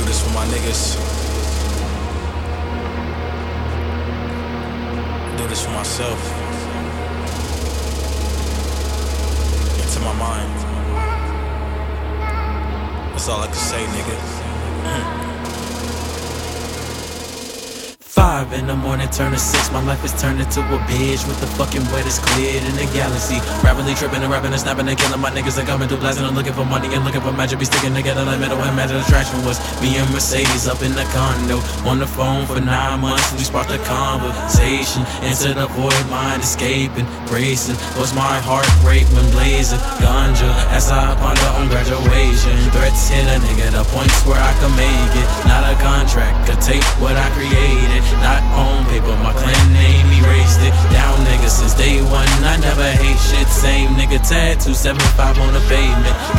this for my niggas. I do this for myself. Into my mind. That's all I can say, nigga. 5 in the morning, turn to 6. My life is turned into a bitch with the fucking wettest cleared in the galaxy. Rapidly tripping and rapping and snapping and killing my niggas. Like coming through blasting. I'm looking for money and looking for magic. Be sticking together like metal and magic. Attraction was me and Mercedes up in the condo. On the phone for 9 months. We sparked a conversation. Into the void, mind escaping. Bracing. Was my heart break when blazing. Ganja as I ponder on graduation. Threats hit a nigga the points where I can make it. Not a contract, could take what I created. Not on paper, my clan name erased it. Down nigga since day one, I never hate shit. Same nigga tattoo 75 on the pavement.